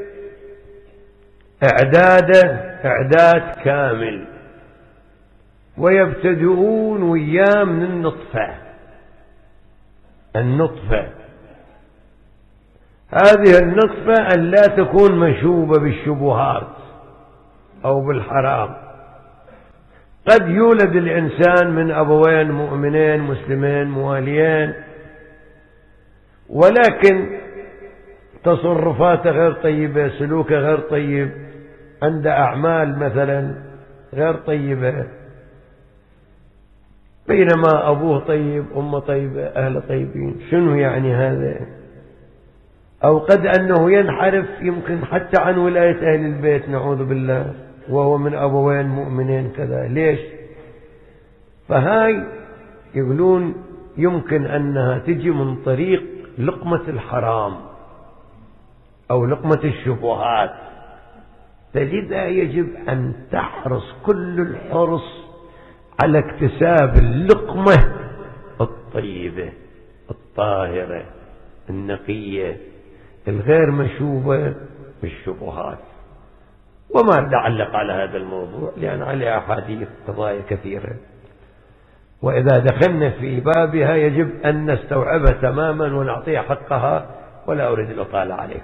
إعداده إعداد كامل، ويبتدئون وياه من النطفة. النطفة هذه النطفة أن لا تكون مشوبة بالشبهات أو بالحرام. قد يولد الإنسان من أبوين مؤمنين مسلمين مواليين، ولكن تصرفاته غير طيبة، سلوكه غير طيب، عنده أعمال مثلا غير طيبة، بينما أبوه طيب أمه طيبة أهله طيبين. شنو يعني هذا؟ أو قد أنه ينحرف يمكن حتى عن ولاية أهل البيت نعوذ بالله وهو من أبوين مؤمنين كذا. ليش؟ فهاي يقولون يمكن أنها تجي من طريق لقمة الحرام أو لقمة الشبهات، فلذا يجب أن تحرص كل الحرص على اكتساب اللقمة الطيبة الطاهرة النقية الغير مشوبة بالشبهات. وما نعلق على هذا الموضوع لأن عليه أحاديث قضايا كثيرة، وإذا دخلنا في بابها يجب أن نستوعبها تماما ونعطيها حقها، ولا أريد الإطالة عليكم.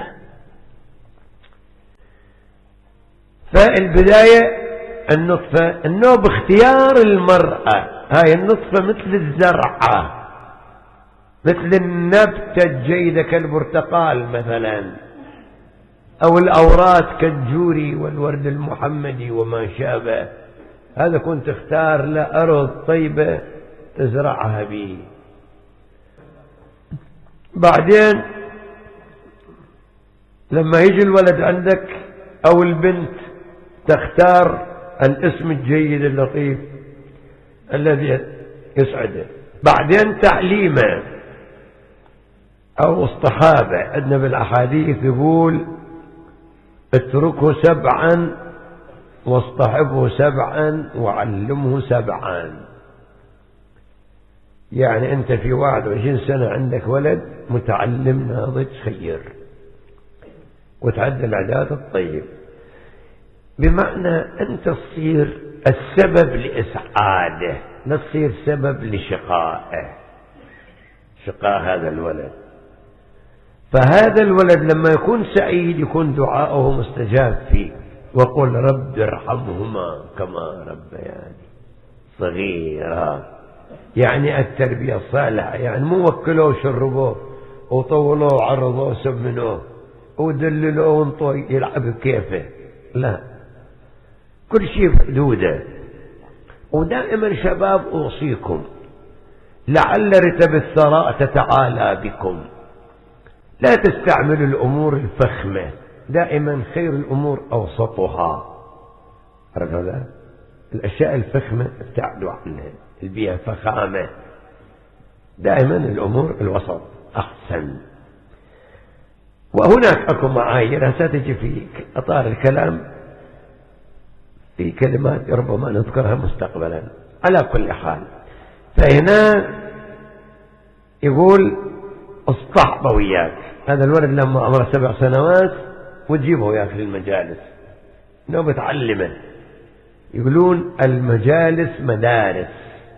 فالبداية النطفة، أنه باختيار المرأة. هاي النطفة مثل الزرعة، مثل النبتة الجيدة كالبرتقال مثلا، أو الأورات كالجوري والورد المحمدي وما شابه، هذا كنت تختار لأرض طيبة تزرعها به. بعدين لما يجي الولد عندك أو البنت تختار الاسم الجيد اللطيف الذي يسعده. بعدين تعليمه أو اصطحابه. عندنا بالأحاديث يقول اتركه سبعا واصطحبه سبعا وعلمه سبعا. يعني أنت في واحد وعشرين سنة عندك ولد متعلم ناضج خير وتعدل العادات الطيب، بمعنى أنت تصير السبب لإسعاده، لا تصير سبب لشقائه، شقاء هذا الولد. فهذا الولد لما يكون سعيد يكون دعاؤه مستجاب فيه. وقل رب ارحمهما كما ربياني صغيرا. يعني التربية الصالحة، يعني مو وكلوه وشربوه وطولوه وعرضوه وسمنوه ودللوه وانطوه يلعب بكيفه، لا، كل شيء بحدوده. ودائما شباب أوصيكم لعل رتب الثراء تتعالى بكم، لا تستعملوا الأمور الفخمة، دائما خير الأمور أوسطها. رجل الأشياء الفخمة ابتعدوا عنها، البيئة فخامة، دائما الأمور الوسط أحسن. وهناك أكو معايير ستجي في أطار الكلام في كلمات ربما نذكرها مستقبلا. على كل حال، فهنا يقول اصطحب وياك هذا الولد لما عمره سبع سنوات وتجيبه وياك للمجالس انه بتعلمه. يقولون المجالس مدارس،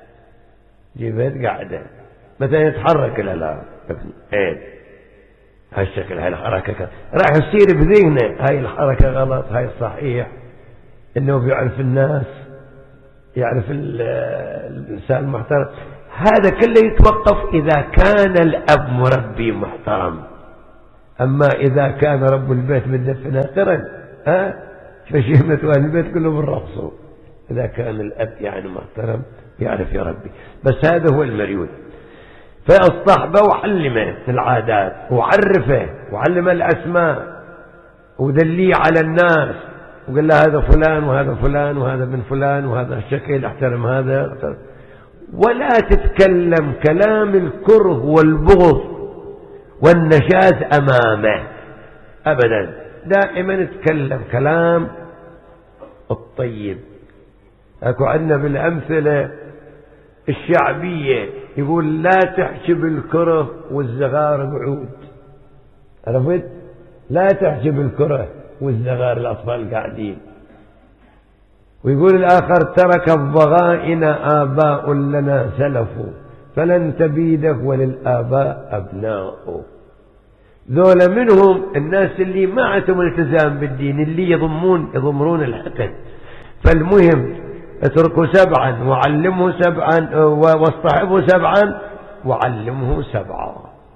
جيبت قاعدة مثلا يتحرك لا لا ايه هالشكل، هاي الحركة راح يصير بذهنه هاي الحركة غلط هاي صحيح، انه بيعرف الناس، يعرف الانسان المحترم. هذا كله يتوقف اذا كان الاب مربي محترم. اما اذا كان رب البيت مدفن اخرا ها فشيمة اهل البيت كلهم بالرقصوا. اذا كان الاب يعني محترم يعرف يربي. بس هذا هو المريود. فاصطحبه وعلمه العادات وعرفه وعلمه الاسماء ودليه على الناس وقال له هذا فلان وهذا فلان وهذا من فلان وهذا الشكل احترم هذا. ولا تتكلم كلام الكره والبغض والنشاز أمامه أبدا، دائما تتكلم كلام الطيب. أكو عندنا بالأمثلة الشعبية يقول لا تحجب الكره والزغار بعود. عرفت؟ لا تحجب الكره والزغار الأطفال قاعدين. ويقول الآخر ترك الضغائن آباء لنا سلفوا فلن تبيده وللآباء أبناء. ذولا منهم الناس اللي ما عندهم التزام بالدين، اللي يضمون يضمرون الحقد. فالمهم اتركوا سبعا وعلمه سبعا واصطحبه سبعا وعلمه سبعا.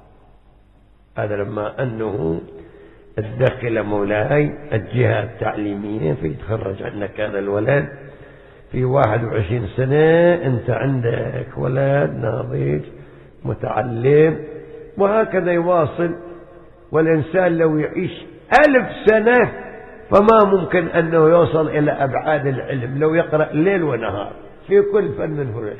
هذا لما أنه تدخل مولاي الجهة التعليمية فيتخرج عندك هذا الولد في واحد وعشرين سنة، أنت عندك ولد ناضج متعلم، وهكذا يواصل. والإنسان لو يعيش ألف سنة فما ممكن أنه يوصل إلى أبعاد العلم لو يقرأ ليل ونهار في كل فن من فنون.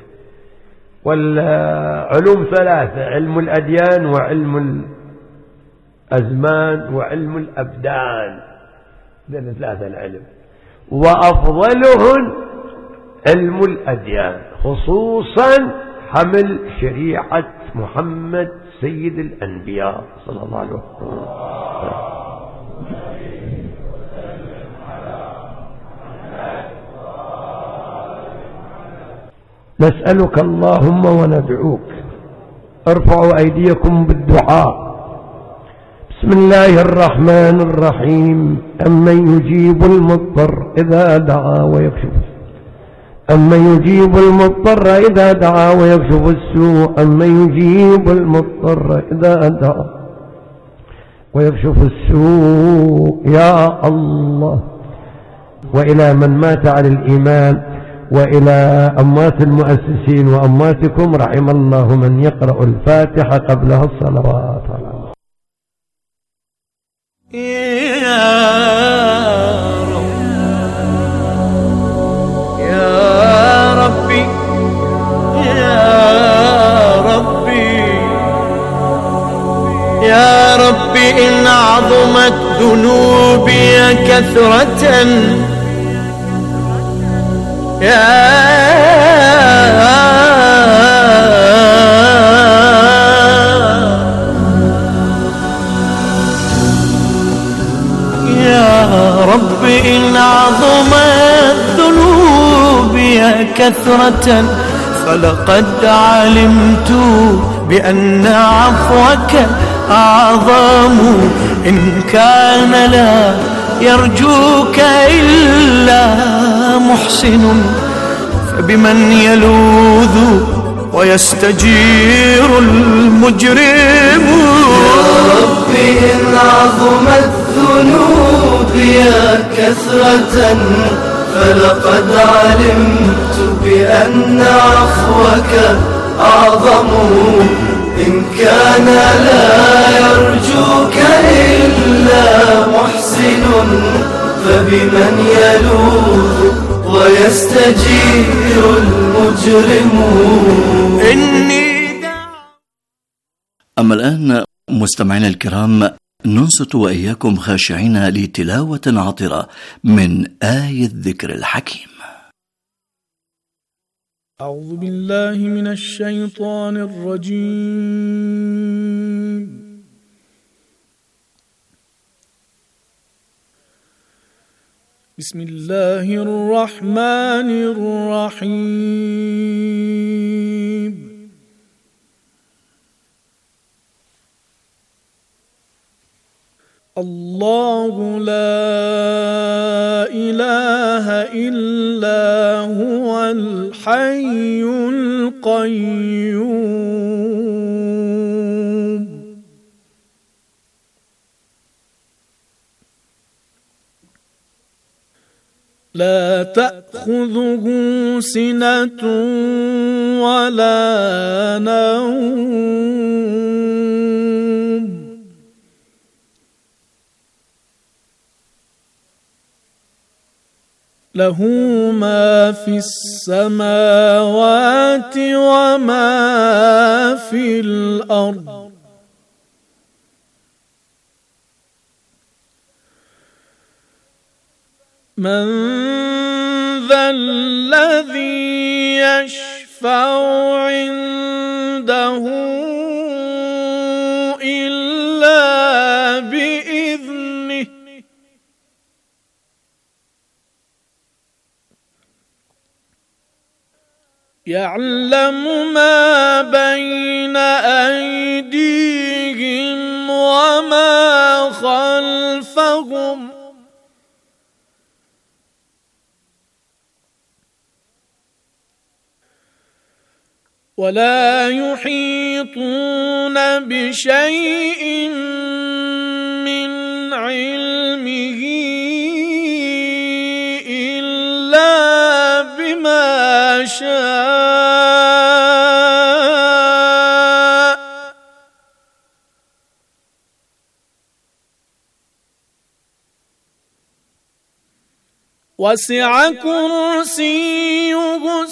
والعلوم ثلاثة: علم الأديان وعلم الأزمان وعلم الأبدان، ذلك ثلاثة العلم، وأفضلهن علم الأديان، خصوصا حمل شريعة محمد سيد الأنبياء صلى الله عليه وسلم. نسألك اللهم وندعوك ارفعوا أيديكم بالدعاء. بسم الله الرحمن الرحيم. أمن يجيب المضطر إذا دعا ويكشف أمن يجيب المضطر إذا دعا ويكشف السوء أمن يجيب المضطر إذا دعا ويكشف السوء يا الله. وإلى من مات على الإيمان، وإلى أموات المؤسسين وأمواتكم، رحم الله من يقرأ الفاتحة قبلها الصلوات. يا رب يا ربي يا ربي يا ربي إن عظمت ذنوبي كثرة يا يا رب إن عظمت ذنوبي كثرة فلقد علمت بأن عفوك أعظم إن كان لا يرجوك إلا محسن فبمن يلوذ ويستجير المجرم. يا رب إن عظمت ذنوبي كثرة فلقد علمت بأن عفوك أعظم إن كان لا يرجوك إلا محسن فبمن يلوذ ويستجير المجرم. إني أما الآن مستمعينا الكرام ننصت وإياكم خاشعين لتلاوة عطرة من آية الذكر الحكيم. أعوذ بالله من الشيطان الرجيم. بسم الله الرحمن الرحيم. الله لا إله إلا هو الحي القيوم لا تأخذه سنة ولا نوم له ما في السماوات وما في الأرض من ذا الذي يشفع عنده إلا بإذنه يعلم ما بين أيديهم وما خلفهم ولا يحيطون بشيء من علمه إلا بما شاء وسع كرسيه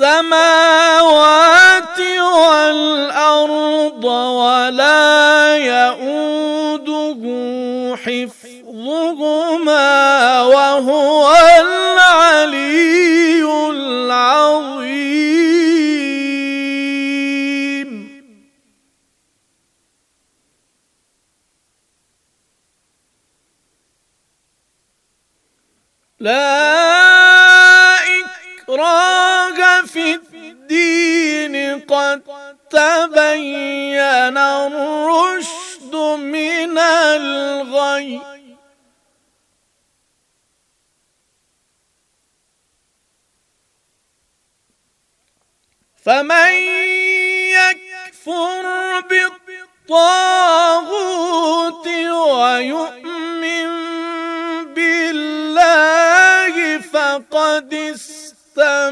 السماوات والأرض ولا يؤوده حفظهما وهو العلي العظيم. لا إكراه في الدين قد تبين الرشد من الغي فمن يكفر بالطاغوت ويؤمن بالله فقد استمسك